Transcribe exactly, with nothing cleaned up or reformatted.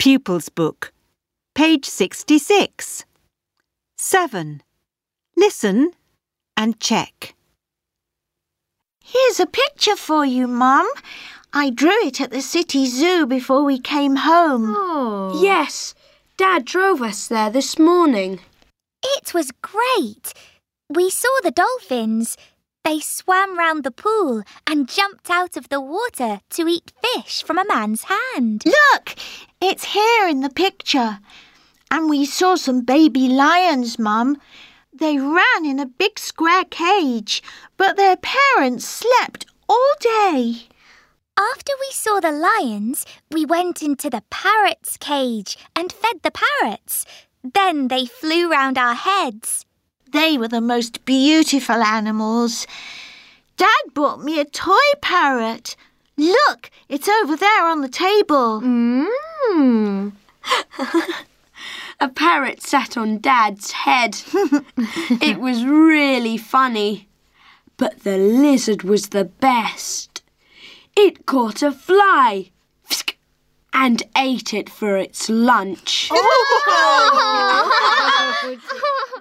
Pupils Book, page sixty-six. seven. Listen and check. Here's a picture for you, Mum. I drew it at the city zoo before we came home. Oh. Yes, Dad drove us there this morning. It was great. We saw the dolphins. They swam round the pool and jumped out of the water to eat fish from a man's hand. Look, it's here in the picture. And we saw some baby lions, Mum. They ran in a big square cage, but their parents slept all day. After we saw the lions, we went into the parrot's cage and fed the parrots. Then they flew round our heads. They were the most beautiful animals. Dad bought me a toy parrot. Look, it's over there on the table. Mmm. A parrot sat on Dad's head. It was really funny. But the lizard was the best. It caught a fly and ate it for its lunch. Oh!